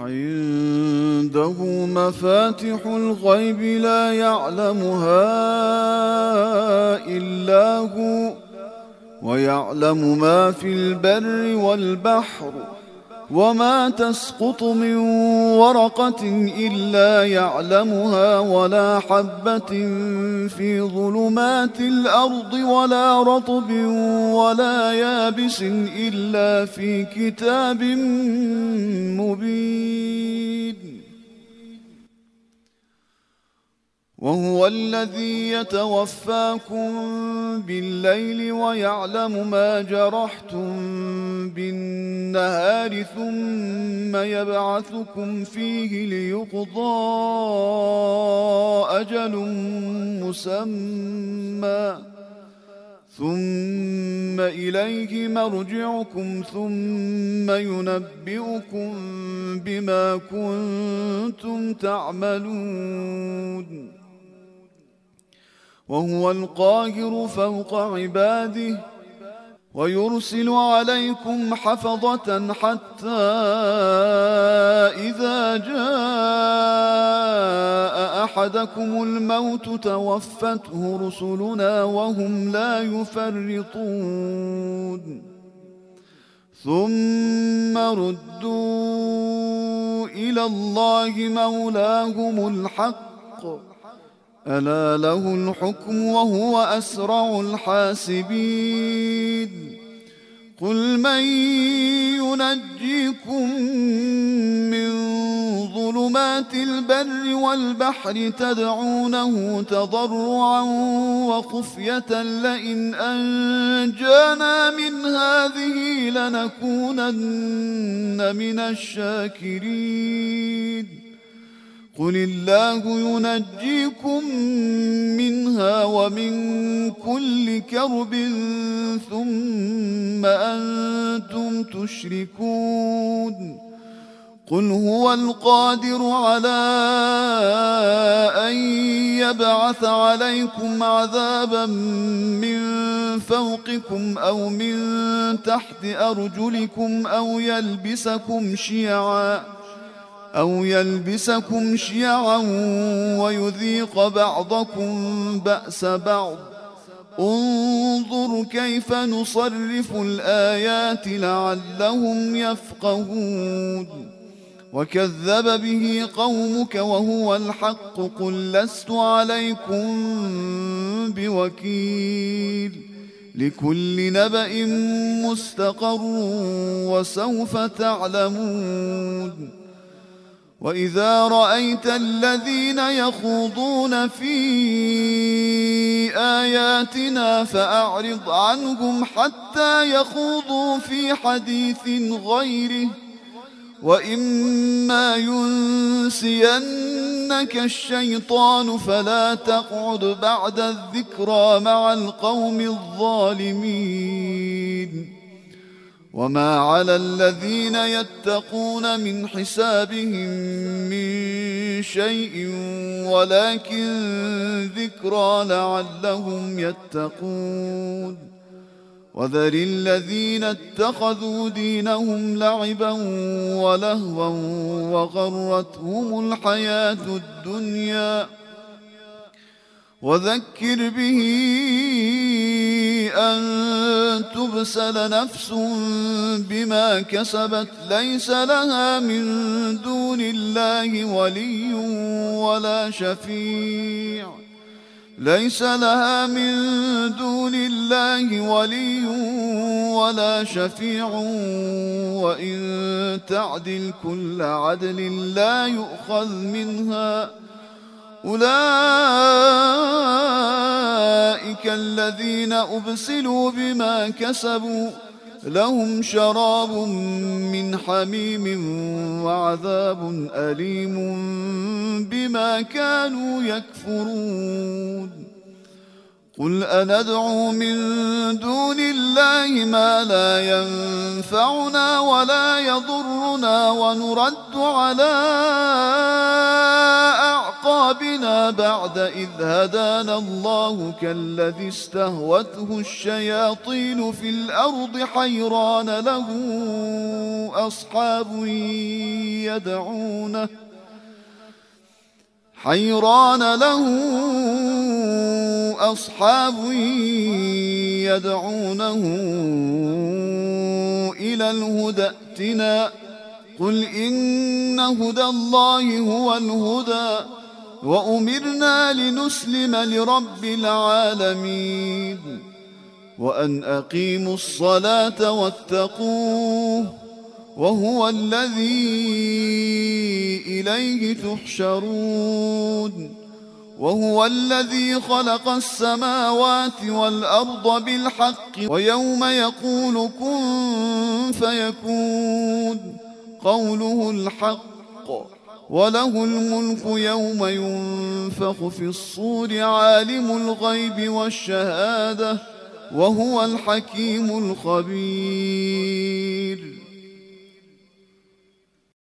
عنده مفاتح الغيب لا يعلمها إلا هو ويعلم ما في البر والبحر وما تسقط من ورقة إلا يعلمها ولا حبة في ظلمات الأرض ولا رطب ولا يابس إلا في كتاب مبين. وهو الذي يتوفاكم بالليل ويعلم ما جرحتم بالنهار ثم يبعثكم فيه ليقضى أجل مسمى ثم إليه مرجعكم ثم ينبئكم بما كنتم تعملون. وهو القاهر فوق عباده ويرسل عليكم حفظة حتى إذا جاء أحدكم الموت توفته رسلنا وهم لا يفرطون ثم ردوا إلى الله مولاهم الحق ألا له الحكم وهو أسرع الحاسبين. قل من ينجيكم من ظلمات البر والبحر تدعونه تضرعا وخفية لئن أنجانا من هذه لنكونن من الشاكرين. قل الله ينجيكم منها ومن كل كرب ثم أنتم تشركون. قل هو القادر على أن يبعث عليكم عذابا من فوقكم أو من تحت أرجلكم أو يلبسكم شيعا ويذيق بعضكم بأس بعض. انظر كيف نصرف الآيات لعلهم يفقهون. وكذب به قومك وهو الحق قل لست عليكم بوكيل لكل نبأ مستقر وسوف تعلمون. وإذا رأيت الذين يخوضون في آياتنا فأعرض عنهم حتى يخوضوا في حديث غيره وإما ينسينك الشيطان فلا تقعد بعد الذكرى مع القوم الظالمين. وما على الذين يتقون من حسابهم من شيء ولكن ذكرى لعلهم يتقون. وذر الذين اتخذوا دينهم لعبا ولهوا وغرتهم الحياة الدنيا وذكر به أن تبسل نفس بما كسبت ليس لها من دون الله ولي ولا شفيع وإن تعدل كل عدل لا يؤخذ منها. أولئك الذين أبسلوا بما كسبوا لهم شراب من حميم وعذاب أليم بما كانوا يكفرون. قل أندعو من دون الله ما لا ينفعنا ولا يضرنا ونرد على أعقابنا أعقابنا بعد إذ هدانا الله كالذي استهوته الشياطين في الأرض حيران له أصحاب يدعونه إلى الهدى ائتنا قل إن هدى الله هو الهدى وأمرنا لنسلم لرب العالمين وأن أقيموا الصلاة واتقوه وهو الذي إليه تحشرون وهو الذي خلق السماوات والأرض بالحق ويوم يقول كن فيكون قوله الحق وله الملك يوم ينفخ في الصور عالم الغيب والشهادة وهو الحكيم الخبير